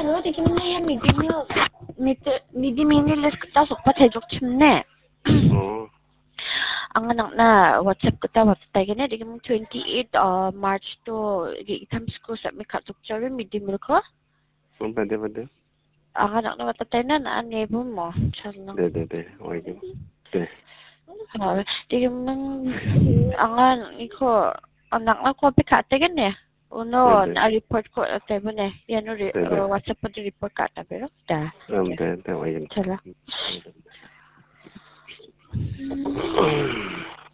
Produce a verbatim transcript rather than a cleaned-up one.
Hallo, det kan man hem med mit mit di minilis kita suka tejok chimne. Oh. Ang anak na WhatsApp kita WhatsApp gani di kam twenty-eighth uh, March to gi itam school sa mi katuk chare mid di mil ko. Oh, pwede, pwede. Ang anak na WhatsApp na na nebo mo. Chalang. De, de, de. Okay. De. Ha, di kam ang anak iko anak na ko pikate gani. Uno, De, na-report ko at tayo ne. Yan o, de, de. uh, WhatsApp po di report ka ta pero da. Um, de, de, okay. Chala.